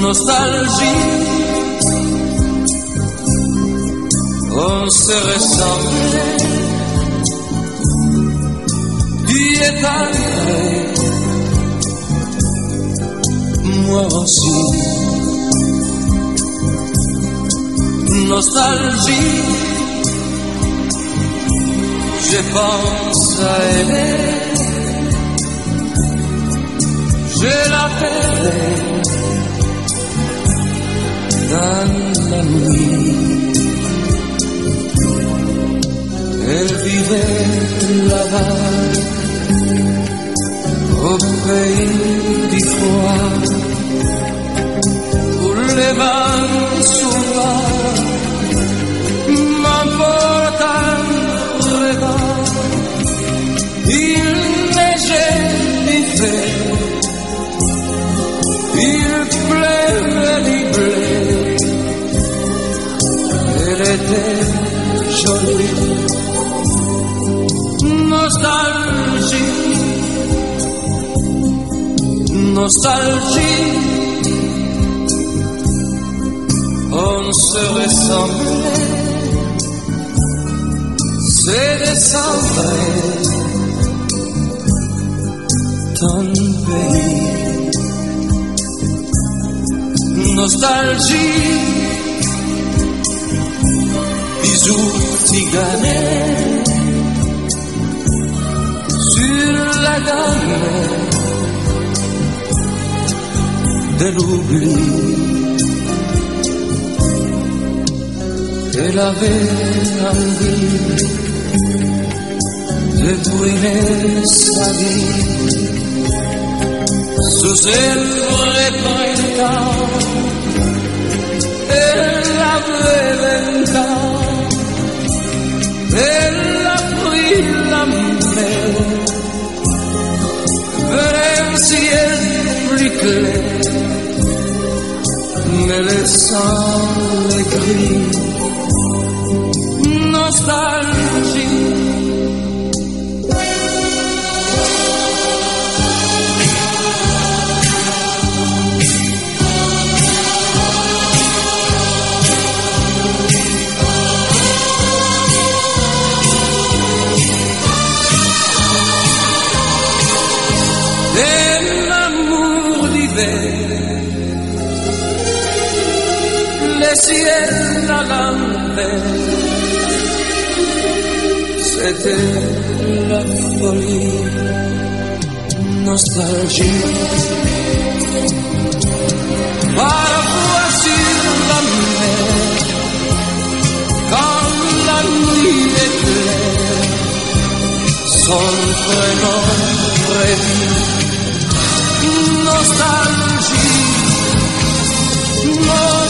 nostalgie. On se ressemblait, tu es arrivé, moi aussi. Nostalgie, je pense à elle, je l'appelais dans la nuit. Elle vivait là-bas, au pays du froid, où les vents sauvages m'emportent en repas. Il neigeait l'hiver, il pleuvait l'hiver. Elle était jolie. Nostalgie, nostalgie, on se ressemblait, c'est décembre, ton pays. Nostalgie, bisous tiganés sur la gamme de l'oubli. Elle avait envie de brûler sa vie sous un vrai printemps. Elle avait 20 ans, elle a pris la mer vers un ciel plus clair, me laissant les gris. Nostalgie, un amour d'hiver, le ciel à l'envers. C'était la folie, nostalgie. Parfois sur la mer, quand la nuit est claire, son prénom revient. Nostalgie, nostalgie.